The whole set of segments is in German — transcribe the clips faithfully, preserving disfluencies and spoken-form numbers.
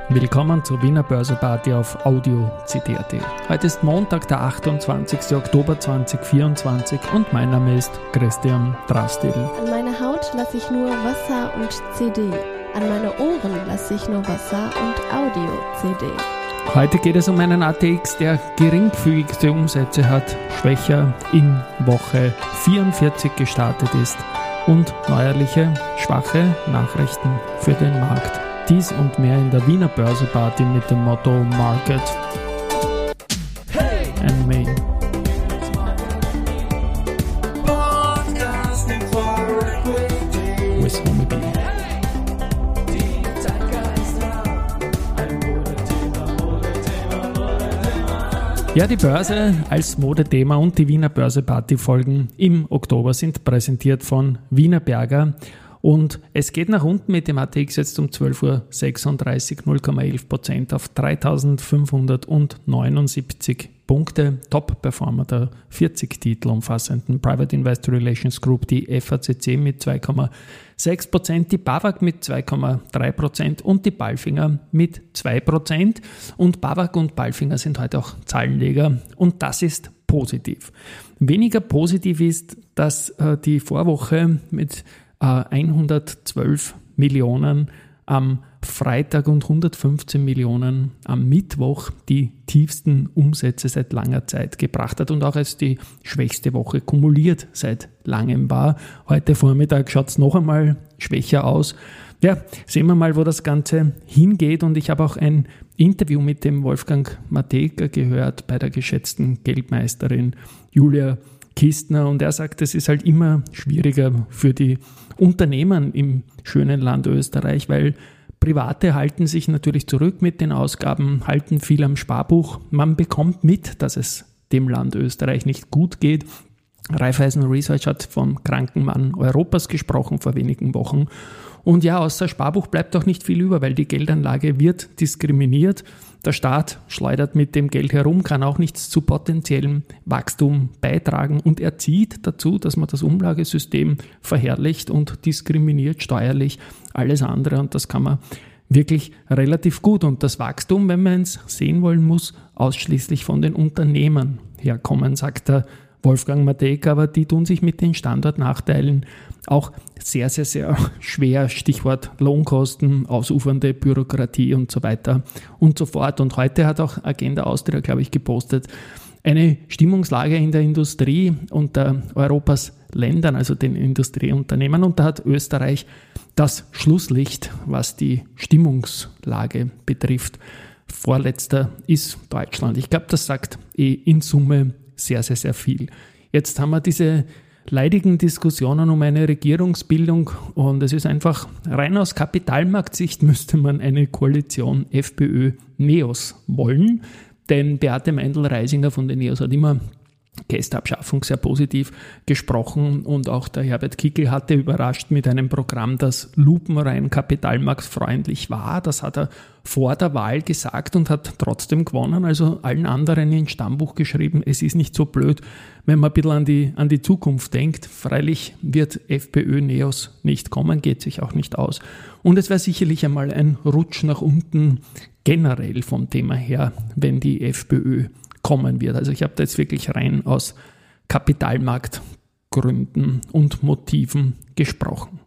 Willkommen zur Wiener Börseparty auf Audio C D punkt A T. Heute ist Montag, der achtundzwanzigster Oktober zweitausendvierundzwanzig und mein Name ist Christian Drastil. An meine Haut lasse ich nur Wasser und C D. An meine Ohren lasse ich nur Wasser und Audio C D. Heute geht es um einen A T X, der geringfügige Umsätze hat, schwächer in Woche vierundvierzig gestartet ist und neuerliche, schwache Nachrichten für den Markt. Dies und mehr in der Wiener Börseparty mit dem Motto Market hey! And Me. With Homie B. Ja, die Börse als Modethema und die Wiener Börseparty-Folgen im Oktober sind präsentiert von Wienerberger. Und es geht nach unten mit dem A T X jetzt um zwölf Uhr sechsunddreißig, null Komma elf Prozent auf dreitausendfünfhundertneunundsiebzig Punkte. Top-Performer der vierzig Titel umfassenden Private Investor Relations Group, die F A C C mit zwei Komma sechs Prozent, die BAWAG mit zwei Komma drei Prozent und die Palfinger mit zwei Prozent. Und BAWAG und Palfinger sind heute auch Zahlenleger und das ist positiv. Weniger positiv ist, dass äh, die Vorwoche mit hundertzwölf Millionen am Freitag und hundertfünfzehn Millionen am Mittwoch die tiefsten Umsätze seit langer Zeit gebracht hat und auch als die schwächste Woche kumuliert seit langem war. Heute Vormittag schaut es noch einmal schwächer aus. Ja, sehen wir mal, wo das Ganze hingeht, und ich habe auch ein Interview mit dem Wolfgang Matejka gehört bei der geschätzten Geldmeisterin Julia Kistner, und er sagt, es ist halt immer schwieriger für die Unternehmen im schönen Land Österreich, weil Private halten sich natürlich zurück mit den Ausgaben, halten viel am Sparbuch. Man bekommt mit, dass es dem Land Österreich nicht gut geht. Raiffeisen Research hat vom kranken Mann Europas gesprochen vor wenigen Wochen. Und ja, außer Sparbuch bleibt auch nicht viel über, weil die Geldanlage wird diskriminiert. Der Staat schleudert mit dem Geld herum, kann auch nichts zu potenziellem Wachstum beitragen, und er zieht dazu, dass man das Umlagesystem verherrlicht und diskriminiert steuerlich alles andere, und das kann man wirklich relativ gut. Und das Wachstum, wenn man es sehen wollen, muss ausschließlich von den Unternehmen herkommen, sagt der Wolfgang Matejka, aber die tun sich mit den Standortnachteilen auch sehr, sehr, sehr schwer. Stichwort Lohnkosten, ausufernde Bürokratie und so weiter und so fort. Und heute hat auch Agenda Austria, glaube ich, gepostet, eine Stimmungslage in der Industrie unter Europas Ländern, also den Industrieunternehmen. Und da hat Österreich das Schlusslicht, was die Stimmungslage betrifft. Vorletzter ist Deutschland. Ich glaube, das sagt eh in Summe sehr, sehr, sehr viel. Jetzt haben wir diese leidigen Diskussionen um eine Regierungsbildung, und es ist einfach rein aus Kapitalmarktsicht müsste man eine Koalition FPÖ-Neos wollen, denn Beate Meindl-Reisinger von den Neos hat immer Kästabschaffung sehr positiv gesprochen, und auch der Herbert Kickl hatte überrascht mit einem Programm, das lupenrein kapitalmarktfreundlich war. Das hat er vor der Wahl gesagt und hat trotzdem gewonnen, also allen anderen ins Stammbuch geschrieben, es ist nicht so blöd, wenn man ein bisschen an die, an die Zukunft denkt. Freilich wird FPÖ-Neos nicht kommen, geht sich auch nicht aus. Und es wäre sicherlich einmal ein Rutsch nach unten generell vom Thema her, wenn die FPÖ kommen wird. Also ich habe da jetzt wirklich rein aus Kapitalmarktgründen und Motiven gesprochen.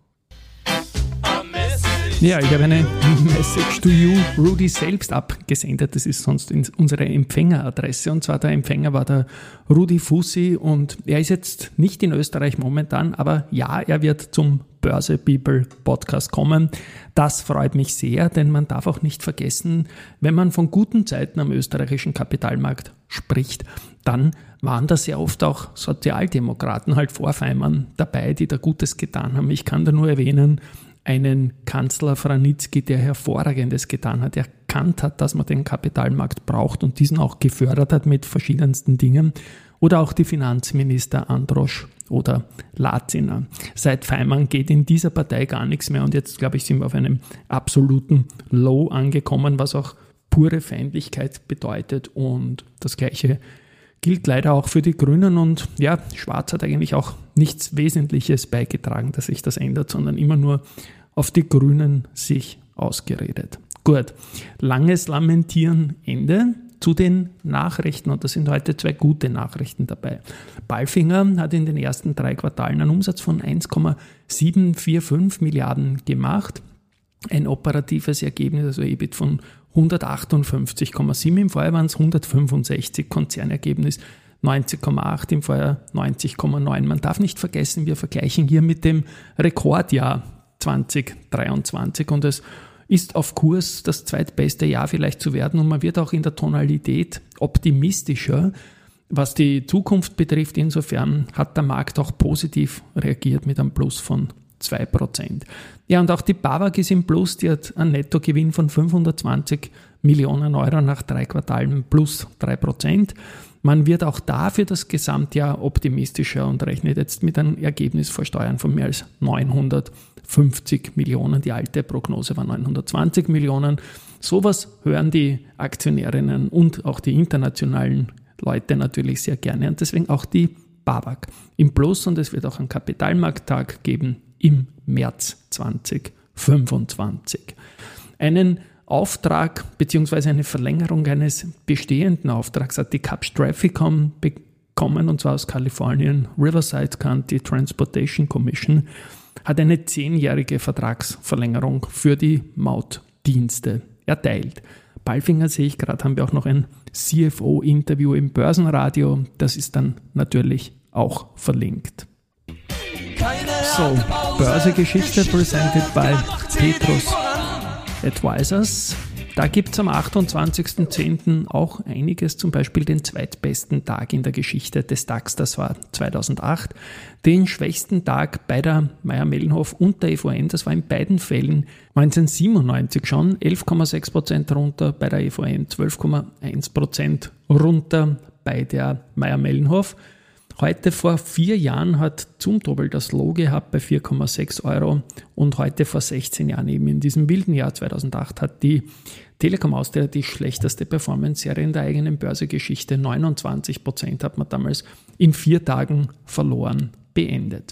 Ja, ich habe eine Message to you, Rudy, selbst abgesendet. Das ist sonst unsere Empfängeradresse, und zwar der Empfänger war der Rudi Fussi, und er ist jetzt nicht in Österreich momentan, aber ja, er wird zum Börse People Podcast kommen. Das freut mich sehr, denn man darf auch nicht vergessen, wenn man von guten Zeiten am österreichischen Kapitalmarkt spricht, dann waren da sehr oft auch Sozialdemokraten, halt Vorfeimern dabei, die da Gutes getan haben. Ich kann da nur erwähnen, einen Kanzler Franitzky, der Hervorragendes getan hat, erkannt hat, dass man den Kapitalmarkt braucht und diesen auch gefördert hat mit verschiedensten Dingen. Oder auch die Finanzminister Androsch oder Latziner. Seit Feimann geht in dieser Partei gar nichts mehr, und jetzt, glaube ich, sind wir auf einem absoluten Low angekommen, was auch pure Feindlichkeit bedeutet, und das Gleiche gilt leider auch für die Grünen, und ja, Schwarz hat eigentlich auch nichts Wesentliches beigetragen, dass sich das ändert, sondern immer nur auf die Grünen sich ausgeredet. Gut, langes Lamentieren, Ende. Zu den Nachrichten, und da sind heute zwei gute Nachrichten dabei. Palfinger hat in den ersten drei Quartalen einen Umsatz von eins Komma siebenhundertfünfundvierzig Milliarden gemacht, ein operatives Ergebnis, also E B I T von hundertachtundfünfzig Komma sieben, im Vorjahr waren es hundertfünfundsechzig, Konzernergebnis neunzig Komma acht, im Vorjahr neunzig Komma neun. Man darf nicht vergessen, wir vergleichen hier mit dem Rekordjahr zwanzig dreiundzwanzig und es ist auf Kurs, das zweitbeste Jahr vielleicht zu werden, und man wird auch in der Tonalität optimistischer, was die Zukunft betrifft. Insofern hat der Markt auch positiv reagiert mit einem Plus von zwei Prozent. Ja, und auch die BAWAG ist im Plus, die hat einen Nettogewinn von fünfhundertzwanzig Millionen Euro nach drei Quartalen plus drei Prozent. Man wird auch da für das Gesamtjahr optimistischer und rechnet jetzt mit einem Ergebnis vor Steuern von mehr als neunhundertfünfzig Millionen. Die alte Prognose war neunhundertzwanzig Millionen. Sowas hören die Aktionärinnen und auch die internationalen Leute natürlich sehr gerne, und deswegen auch die BAWAG im Plus, und es wird auch einen Kapitalmarkttag geben im März zwanzig fünfundzwanzig. Einen Auftrag bzw. eine Verlängerung eines bestehenden Auftrags hat die Couch Trafficom bekommen, und zwar aus Kalifornien. Riverside County Transportation Commission hat eine zehnjährige Vertragsverlängerung für die Mautdienste erteilt. Palfinger, sehe ich gerade, haben wir auch noch ein C F O-Interview im Börsenradio. Das ist dann natürlich auch verlinkt. So, Börsegeschichte presented by Petrus Advisors. Da gibt es am achtundzwanzigsten zehnten auch einiges, zum Beispiel den zweitbesten Tag in der Geschichte des DAX, das war zweitausendacht. Den schwächsten Tag bei der Mayr-Melnhof und der E V N, das war in beiden Fällen neunzehnhundertsiebenundneunzig schon, elf Komma sechs Prozent runter bei der E V N, zwölf Komma eins Prozent runter bei der Mayr-Melnhof. Heute vor vier Jahren hat Zumtobel das Low gehabt bei vier Komma sechs Euro, und heute vor sechzehn Jahren, eben in diesem wilden Jahr zweitausendacht, hat die Telekom Austria die schlechteste Performance-Serie in der eigenen Börsegeschichte. neunundzwanzig Prozent hat man damals in vier Tagen verloren beendet.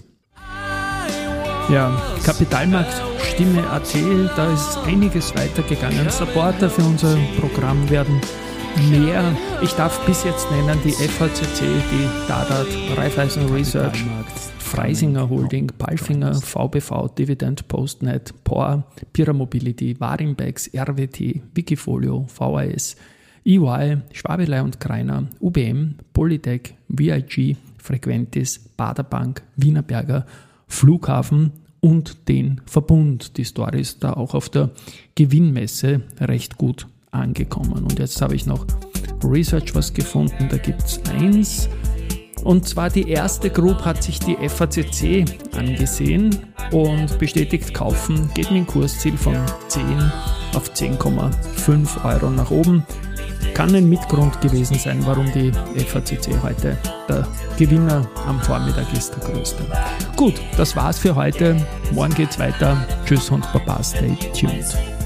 Ja, Kapitalmarktstimme Punkt a t, da ist einiges weitergegangen. Supporter für unser Programm werden mehr. Ich darf bis jetzt nennen die F A C C, die Dadat, Raiffeisen Research, Freisinger Holding, Palfinger, V B V, Dividend, Postnet, P O R, Pira Mobility, Warimbex, R W T, Wikifolio, V A S, E Y, Schwabelei und Kreiner, U B M, Polytech, V I G, Frequentis, Baderbank, Wienerberger, Flughafen und den Verbund. Die Story ist da auch auf der Gewinnmesse recht gut angekommen. Und jetzt habe ich noch Research was gefunden, da gibt es eins. Und zwar die erste Group hat sich die F A C C angesehen und bestätigt kaufen, geht mit dem Kursziel von zehn auf zehn Komma fünf Euro nach oben. Kann ein Mitgrund gewesen sein, warum die F A C C heute der Gewinner am Vormittag ist, der größte. Gut, das war's für heute. Morgen geht's weiter. Tschüss und Baba, stay tuned.